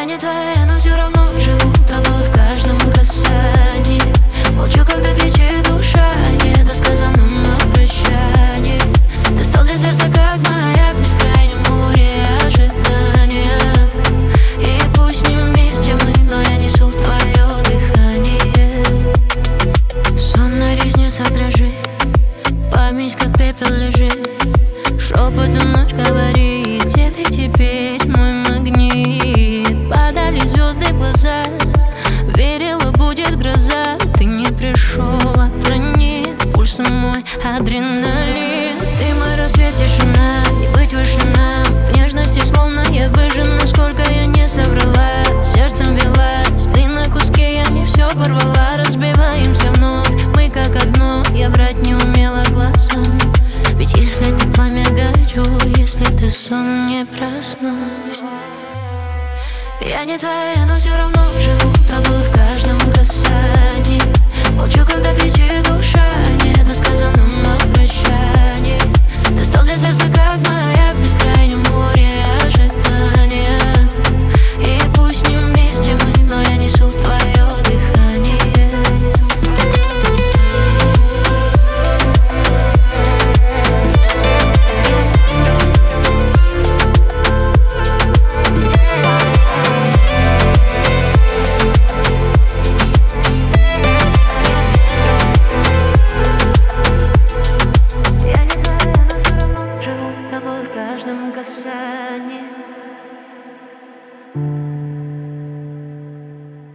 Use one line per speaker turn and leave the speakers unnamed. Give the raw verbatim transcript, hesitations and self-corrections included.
Я не твоя, но все равно живу тобой в каждом касании. Молчу, когда кричит душа недосказанным на прощании. Ты стал для сердца, как маяк в бескрайнем море ожидания. И пусть не вместе мы, но я несу твое дыхание. Сон на ресницах дрожит, память как пепел лежит. Шепотом ночь говорит: где ты теперь, мой магнит? Падали звезды в глаза, верила, будет гроза. Ты не пришел, а проник пульсом мой адреналин. Ты мой рассвет, тишина, не быть выше нам. В нежности словно я выжжена, сколько я не соврала. Сердцем велась, ты на куски, я не все порвала. Разбиваемся вновь, мы как одно, я врать не умела глазом. Ведь если ты пламя, горю, если ты сон, не проснусь. Я не твоя, но все равно живу тобой в каждом касании. Молчу, когда кричит душа недосказанным на прощании. Ты стал для сердца, как маяк в бескрайнем море ожидания. И пусть не вместе мы, но я несу твое дыхание. В каждом касании.